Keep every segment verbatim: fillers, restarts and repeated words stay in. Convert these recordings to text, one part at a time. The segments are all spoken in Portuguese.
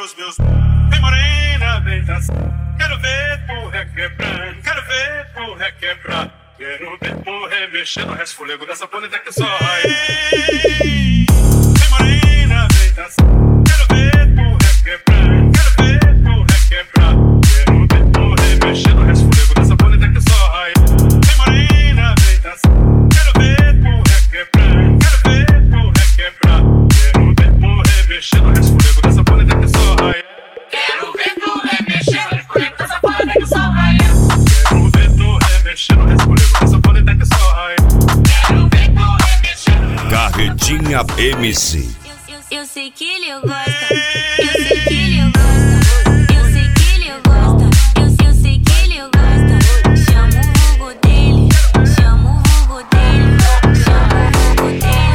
os meus. Vem morena, vem dançar. Quero ver tu requebrar. Quero ver tu requebrar. Quero ver tu remexer no resfolego dessa bonita que só vai. Vem morena, vem dançar. Quero ver tu requebrar. Quero ver tu requebrar. Quero ver tu remexer no resfolego dessa bonita que só vai. Vem morena, vem dançar. Quero ver tu requebrar. Quero ver tu requebrar. Quero ver tu remexer no resfolego dessa bonita que só vai. Quero ver tu remexer no resfolego dessa bonita que só vai. Quero ver tu remexer no resfolego dessa bonita que só vai. Quero ver tu remexer. Carretinha M C. Eu, eu sei que ele gosta, eu sei que ele gosta, eu sei que ele gosta, eu, eu sei que ele gosta. Chama o vulgo dele, chama o vulgo dele, chama o vulgo dele.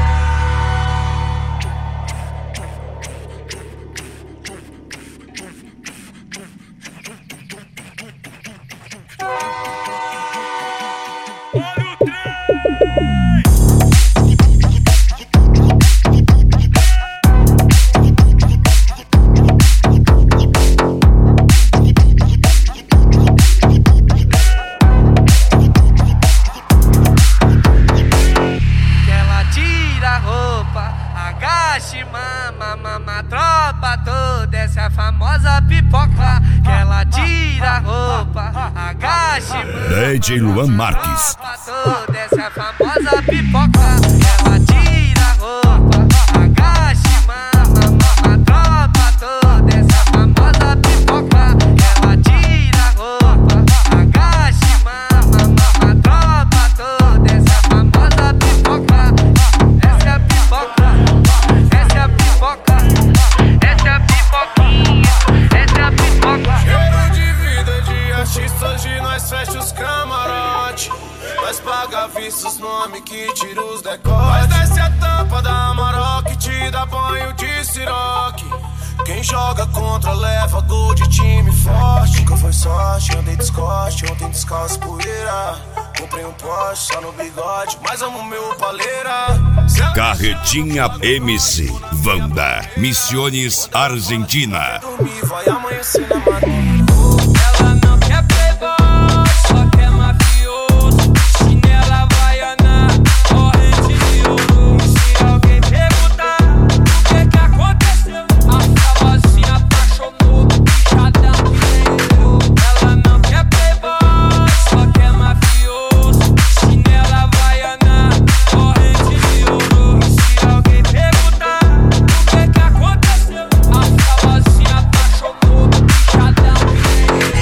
Mama, mama, tropa toda, essa é a famosa pipoca. Que ela tira a roupa, agache, mama, D J Luan Marques. tropa toda, essa é a famosa pipoca. Ela tira a roupa, agache, mama, mama, tropa toda, essa é a famosa pipoca. Ela tira a roupa, agache, mama, mama, tropa toda, essa é a famosa pipoca. Essa é a pipoca. Essa é a pipoca, essa é a pipoquinha, essa é a pipoca. Cheiro de vida de artista, hoje nós fecha os camarote. Nós paga vista os nomes que tira os decotes. Nós desce a tampa da Maroc, te dá banho de siroque. Quem joga contra leva gol de time forte. Nunca foi sorte, andei descoste, ontem descalço poeira. Comprei um Porsche só no bigode, mas amo meu paleira. Carretinha M C. Wanda, Misiones, Argentina. Dormir, vai amanhecer na maneira. Ela não quer playboy, só quer mafioso. Chinela havaiana, corrente de ouro. E se alguém perguntar o que que aconteceu, a famosinha apaixonou do bichadão que nem eu. Ela não quer playboy, só quer mafioso. Chinela havaiana, corrente de ouro. E se alguém perguntar o que que aconteceu, a famosinha apaixonou do bichadão que nem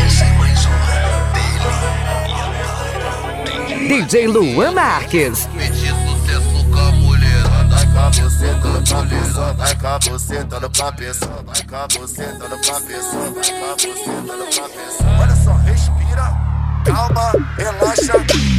eu. D J Luan Marques. Pedir sucesso com a mulherada. Vai com a buceta no cabeça. Vai com a buceta no cabeça. Vai com a buceta no cabeça. Vai com a buceta no cabeça. Olha só, respira, calma, relaxa.